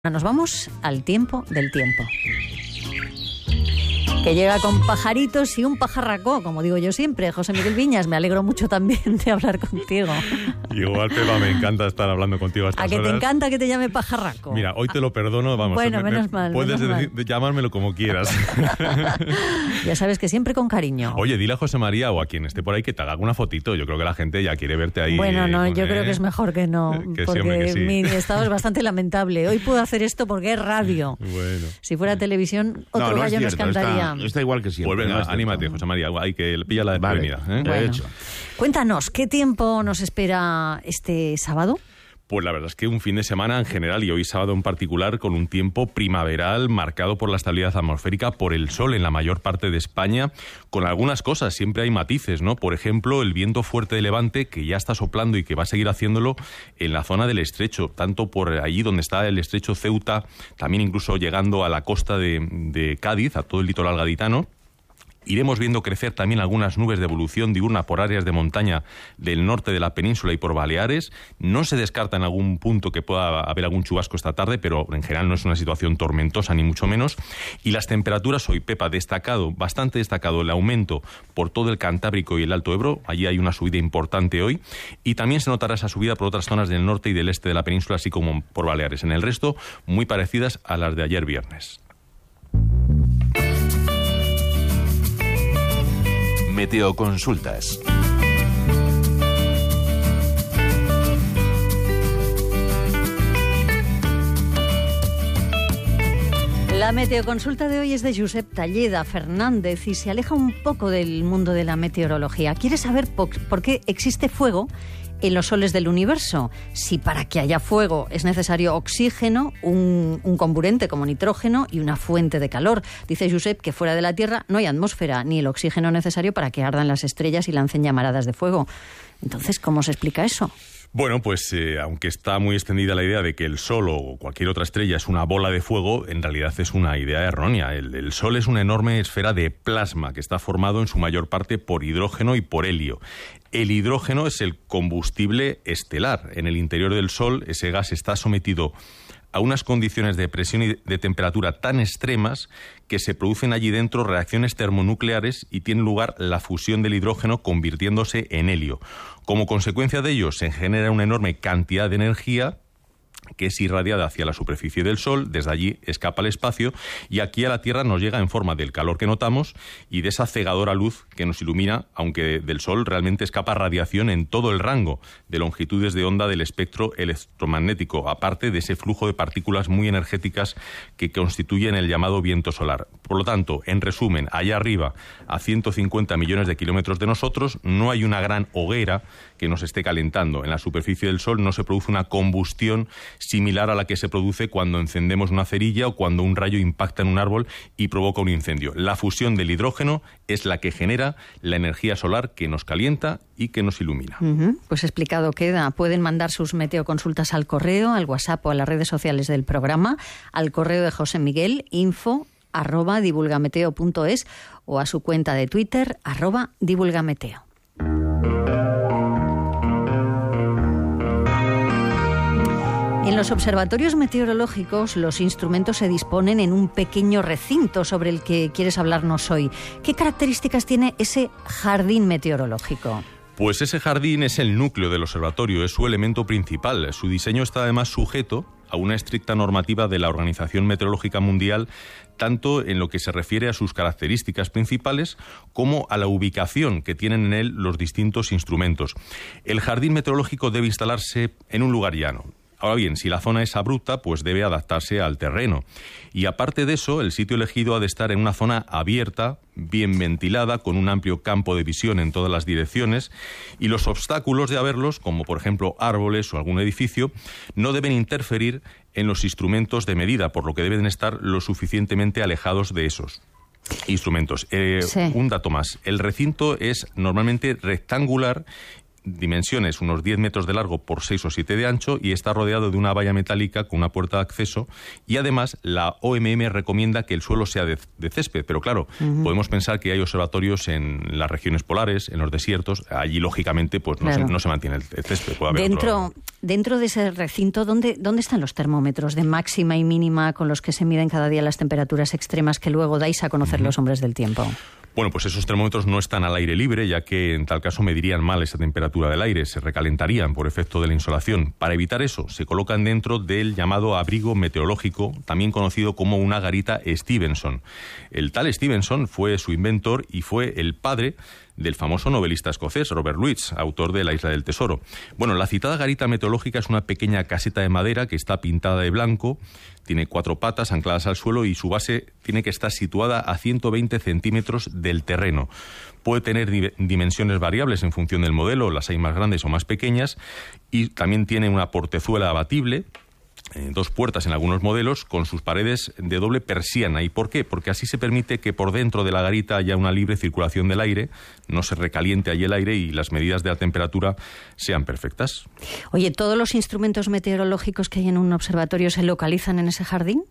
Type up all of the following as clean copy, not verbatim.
Nos vamos al tiempo del tiempo, que llega con pajaritos y un pajarraco, como digo yo siempre. José Miguel Viñas, me alegro mucho también de hablar contigo. Igual, Pepa, me encanta estar hablando contigo a estas horas. ¿A que te encanta que te llame pajarraco? Mira, hoy te lo perdono, vamos. Bueno, menos mal. Puedes llamármelo como quieras. Ya sabes que siempre con cariño. Oye, dile a José María o a quien esté por ahí que te haga una fotito. Yo creo que la gente ya quiere verte ahí. Bueno, no, yo creo que es mejor que no, porque mi estado es bastante lamentable. Hoy puedo hacer esto porque es radio. Bueno. Si fuera televisión, otro gallo nos cantaría. Está igual que siempre. Pues venga, anímate, José María. Hay que pilla la desprevenida. Vale. Bueno. Cuéntanos, ¿qué tiempo nos espera este sábado? Pues la verdad es que un fin de semana en general y hoy sábado en particular con un tiempo primaveral marcado por la estabilidad atmosférica, por el sol en la mayor parte de España, con algunas cosas, siempre hay matices, ¿no? Por ejemplo, el viento fuerte de levante que ya está soplando y que va a seguir haciéndolo en la zona del estrecho, tanto por allí donde está el estrecho Ceuta, también incluso llegando a la costa de Cádiz, a todo el litoral gaditano. Iremos viendo crecer también algunas nubes de evolución diurna por áreas de montaña del norte de la península y por Baleares. No se descarta en algún punto que pueda haber algún chubasco esta tarde, pero en general no es una situación tormentosa ni mucho menos. Y las temperaturas hoy, Pepa, bastante destacado el aumento por todo el Cantábrico y el Alto Ebro. Allí hay una subida importante hoy. Y también se notará esa subida por otras zonas del norte y del este de la península, así como por Baleares. En el resto, muy parecidas a las de ayer viernes. Meteoconsultas. La meteoconsulta de hoy es de Josep Talleda Fernández y se aleja un poco del mundo de la meteorología. Quiere saber por qué existe fuego en los soles del universo. Si para que haya fuego es necesario oxígeno, un comburente como nitrógeno y una fuente de calor. Dice Josep que fuera de la Tierra no hay atmósfera ni el oxígeno necesario para que ardan las estrellas y lancen llamaradas de fuego. Entonces, ¿cómo se explica eso? Bueno, pues aunque está muy extendida la idea de que el Sol o cualquier otra estrella es una bola de fuego, en realidad es una idea errónea. El Sol es una enorme esfera de plasma que está formado en su mayor parte por hidrógeno y por helio. El hidrógeno es el combustible estelar. En el interior del Sol ese gas está sometido a unas condiciones de presión y de temperatura tan extremas que se producen allí dentro reacciones termonucleares y tiene lugar la fusión del hidrógeno convirtiéndose en helio. Como consecuencia de ello se genera una enorme cantidad de energía que es irradiada hacia la superficie del Sol, desde allí escapa al espacio y aquí a la Tierra nos llega en forma del calor que notamos y de esa cegadora luz que nos ilumina, aunque del Sol realmente escapa radiación en todo el rango de longitudes de onda del espectro electromagnético, aparte de ese flujo de partículas muy energéticas que constituyen el llamado viento solar. Por lo tanto, en resumen, allá arriba, a 150 millones de kilómetros de nosotros, no hay una gran hoguera que nos esté calentando. En la superficie del Sol no se produce una combustión similar a la que se produce cuando encendemos una cerilla o cuando un rayo impacta en un árbol y provoca un incendio. La fusión del hidrógeno es la que genera la energía solar que nos calienta y que nos ilumina. Pues explicado queda. Pueden mandar sus meteoconsultas al correo, al WhatsApp o a las redes sociales del programa, al correo de José Miguel, info@divulgameteo.es o a su cuenta de Twitter, @divulgameteo. En los observatorios meteorológicos, los instrumentos se disponen en un pequeño recinto sobre el que quieres hablarnos hoy. ¿Qué características tiene ese jardín meteorológico? Pues ese jardín es el núcleo del observatorio, es su elemento principal. Su diseño está además sujeto a una estricta normativa de la Organización Meteorológica Mundial, tanto en lo que se refiere a sus características principales como a la ubicación que tienen en él los distintos instrumentos. El jardín meteorológico debe instalarse en un lugar llano. Ahora bien, si la zona es abrupta, pues debe adaptarse al terreno. Y aparte de eso, el sitio elegido ha de estar en una zona abierta, bien ventilada, con un amplio campo de visión en todas las direcciones, y los obstáculos de haberlos, como por ejemplo árboles o algún edificio, no deben interferir en los instrumentos de medida, por lo que deben estar lo suficientemente alejados de esos instrumentos. Sí. Un dato más. El recinto es normalmente rectangular dimensiones, unos 10 metros de largo por 6 o 7 de ancho, y está rodeado de una valla metálica con una puerta de acceso, y además la OMM recomienda que el suelo sea de césped, pero claro, podemos pensar que hay observatorios en las regiones polares, en los desiertos, allí lógicamente pues no se mantiene el césped. Puede haber dentro de ese recinto, ¿dónde están los termómetros de máxima y mínima con los que se miden cada día las temperaturas extremas que luego dais a conocer los hombres del tiempo? Bueno, pues esos termómetros no están al aire libre, ya que en tal caso medirían mal esa temperatura del aire, se recalentarían por efecto de la insolación. Para evitar eso, se colocan dentro del llamado abrigo meteorológico, también conocido como una garita Stevenson. El tal Stevenson fue su inventor y fue el padre del famoso novelista escocés Robert Louis, autor de La Isla del Tesoro. Bueno, la citada garita meteorológica es una pequeña caseta de madera que está pintada de blanco, tiene 4 patas ancladas al suelo y su base tiene que estar situada a 120 centímetros del terreno. Puede tener dimensiones variables en función del modelo, las hay más grandes o más pequeñas, y también tiene una portezuela abatible, 2 puertas en algunos modelos, con sus paredes de doble persiana. ¿Y por qué? Porque así se permite que por dentro de la garita haya una libre circulación del aire, no se recaliente allí el aire y las medidas de la temperatura sean perfectas. Oye, ¿todos los instrumentos meteorológicos que hay en un observatorio se localizan en ese jardín?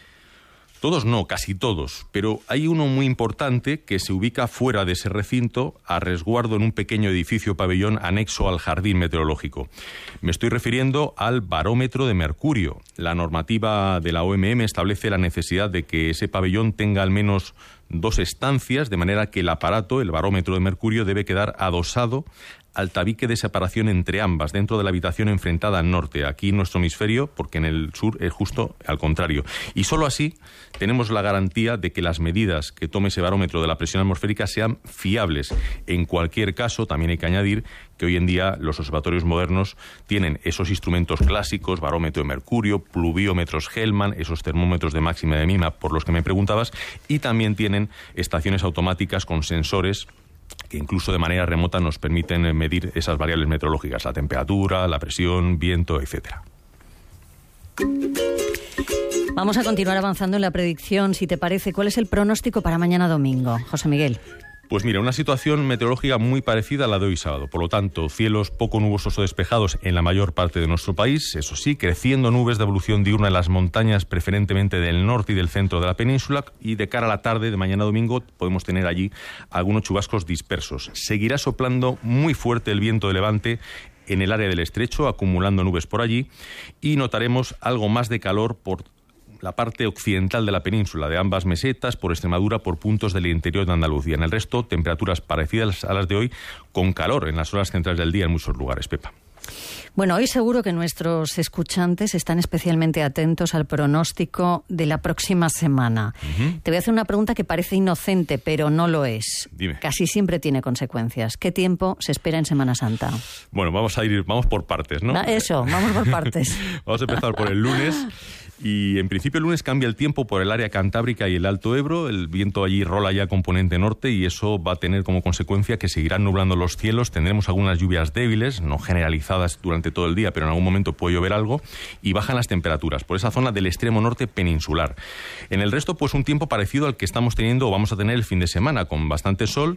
Todos no, casi todos, pero hay uno muy importante que se ubica fuera de ese recinto, a resguardo en un pequeño edificio pabellón anexo al jardín meteorológico. Me estoy refiriendo al barómetro de mercurio. La normativa de la OMM establece la necesidad de que ese pabellón tenga al menos 2 estancias, de manera que el aparato, el barómetro de mercurio, debe quedar adosado al tabique de separación entre ambas, dentro de la habitación enfrentada al norte, aquí en nuestro hemisferio, porque en el sur es justo al contrario. Y solo así tenemos la garantía de que las medidas que tome ese barómetro de la presión atmosférica sean fiables. En cualquier caso, también hay que añadir que hoy en día los observatorios modernos tienen esos instrumentos clásicos, barómetro de mercurio, pluviómetros Hellman, esos termómetros de máxima y de mínima por los que me preguntabas, y también tienen estaciones automáticas con sensores que incluso de manera remota nos permiten medir esas variables meteorológicas, la temperatura, la presión, viento, etcétera. Vamos a continuar avanzando en la predicción, si te parece. ¿Cuál es el pronóstico para mañana domingo, José Miguel? Pues mira, una situación meteorológica muy parecida a la de hoy sábado. Por lo tanto, cielos poco nubosos o despejados en la mayor parte de nuestro país. Eso sí, creciendo nubes de evolución diurna en las montañas, preferentemente del norte y del centro de la península. Y de cara a la tarde de mañana domingo podemos tener allí algunos chubascos dispersos. Seguirá soplando muy fuerte el viento de levante en el área del estrecho, acumulando nubes por allí. Y notaremos algo más de calor por la parte occidental de la península, de ambas mesetas, por Extremadura, por puntos del interior de Andalucía. En el resto, temperaturas parecidas a las de hoy, con calor en las horas centrales del día en muchos lugares, Pepa. Bueno, hoy seguro que nuestros escuchantes están especialmente atentos al pronóstico de la próxima semana. Te voy a hacer una pregunta que parece inocente, pero no lo es. Dime. Casi siempre tiene consecuencias. ¿Qué tiempo se espera en Semana Santa? Bueno, vamos por partes, ¿no? Eso, vamos por partes. Vamos a empezar por el lunes. Y en principio el lunes cambia el tiempo por el área cantábrica y el Alto Ebro. El viento allí rola ya componente norte y eso va a tener como consecuencia que seguirán nublando los cielos. Tendremos algunas lluvias débiles, no generalizadas durante todo el día, pero en algún momento puede llover algo, y bajan las temperaturas por esa zona del extremo norte peninsular. En el resto, pues un tiempo parecido al que estamos teniendo o vamos a tener el fin de semana, con bastante sol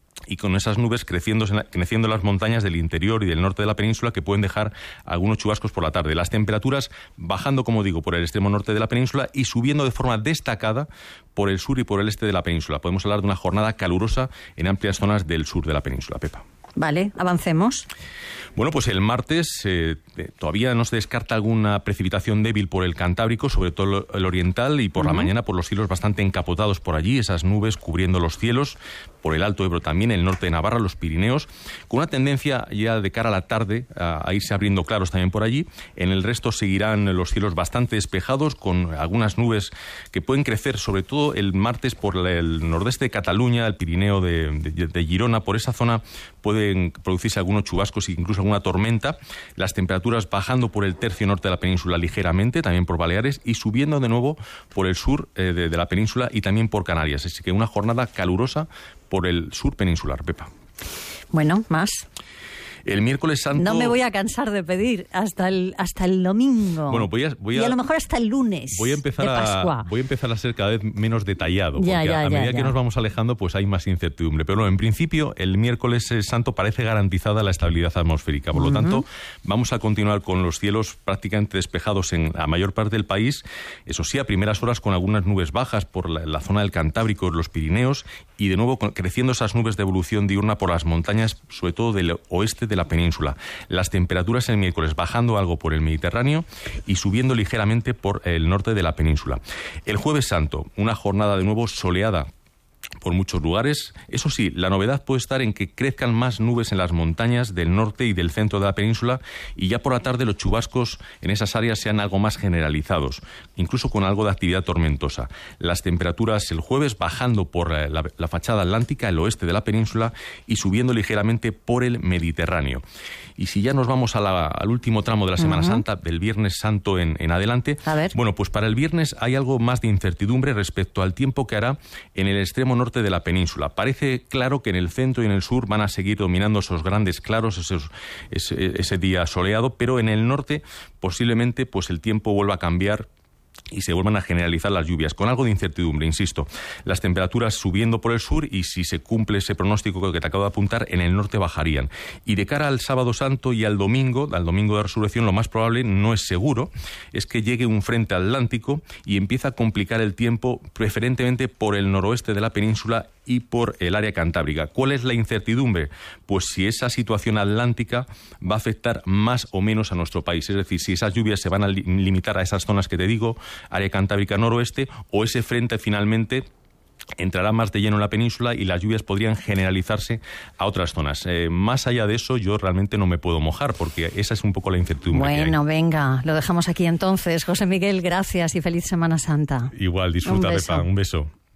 y con esas nubes creciendo en las montañas del interior y del norte de la península, que pueden dejar algunos chubascos por la tarde. Las temperaturas bajando, como digo, por el extremo norte de la península y subiendo de forma destacada por el sur y por el este de la península. Podemos hablar de una jornada calurosa en amplias zonas del sur de la península, Pepa. Vale, avancemos. Bueno, pues el martes todavía no se descarta alguna precipitación débil por el Cantábrico, sobre todo el oriental, y por la mañana por los cielos bastante encapotados por allí, esas nubes cubriendo los cielos, por el Alto Ebro también, el norte de Navarra, los Pirineos, con una tendencia ya de cara a la tarde a irse abriendo claros también por allí. En el resto seguirán los cielos bastante despejados, con algunas nubes que pueden crecer, sobre todo el martes por el nordeste de Cataluña, el Pirineo de Girona. Por esa zona pueden producirse algunos chubascos e incluso alguna tormenta. Las temperaturas bajando por el tercio norte de la península ligeramente, también por Baleares, y subiendo de nuevo por el sur de la península y también por Canarias. Así que una jornada calurosa por el sur peninsular, Pepa. Bueno, más. El miércoles santo... No me voy a cansar de pedir hasta el domingo. Bueno, voy a y a lo mejor hasta el lunes voy a empezar de Pascua. Voy a empezar a ser cada vez menos detallado, porque Ya, a medida que nos vamos alejando, pues hay más incertidumbre. Pero no, en principio, el miércoles santo parece garantizada la estabilidad atmosférica. Por lo tanto, vamos a continuar con los cielos prácticamente despejados en la mayor parte del país. Eso sí, a primeras horas con algunas nubes bajas por la zona del Cantábrico, los Pirineos, y de nuevo creciendo esas nubes de evolución diurna por las montañas, sobre todo del oeste de la península. Las temperaturas el miércoles bajando algo por el Mediterráneo y subiendo ligeramente por el norte de la península. El jueves santo, una jornada de nuevo soleada por muchos lugares. Eso sí, la novedad puede estar en que crezcan más nubes en las montañas del norte y del centro de la península, y ya por la tarde los chubascos en esas áreas sean algo más generalizados, incluso con algo de actividad tormentosa. Las temperaturas el jueves bajando por la fachada atlántica, el oeste de la península, y subiendo ligeramente por el Mediterráneo. Y si ya nos vamos al último tramo de la Semana Santa, del Viernes Santo en adelante, bueno, pues para el viernes hay algo más de incertidumbre respecto al tiempo que hará en el extremo norte de la península. Parece claro que en el centro y en el sur van a seguir dominando esos grandes claros, ese día soleado, pero en el norte posiblemente pues el tiempo vuelva a cambiar y se vuelvan a generalizar las lluvias, con algo de incertidumbre, insisto. Las temperaturas subiendo por el sur, y si se cumple ese pronóstico que te acabo de apuntar, en el norte bajarían. Y de cara al sábado santo y al domingo de resurrección, lo más probable, no es seguro, es que llegue un frente atlántico y empieza a complicar el tiempo, preferentemente por el noroeste de la península y por el área cantábrica. ¿Cuál es la incertidumbre? Pues si esa situación atlántica va a afectar más o menos a nuestro país. Es decir, si esas lluvias se van a limitar a esas zonas que te digo, área cantábrica noroeste, o ese frente finalmente entrará más de lleno en la península y las lluvias podrían generalizarse a otras zonas. Más allá de eso, yo realmente no me puedo mojar, porque esa es un poco la incertidumbre. Bueno, venga, lo dejamos aquí entonces. José Miguel, gracias y feliz Semana Santa. Igual, disfruta, Pepa. Un beso.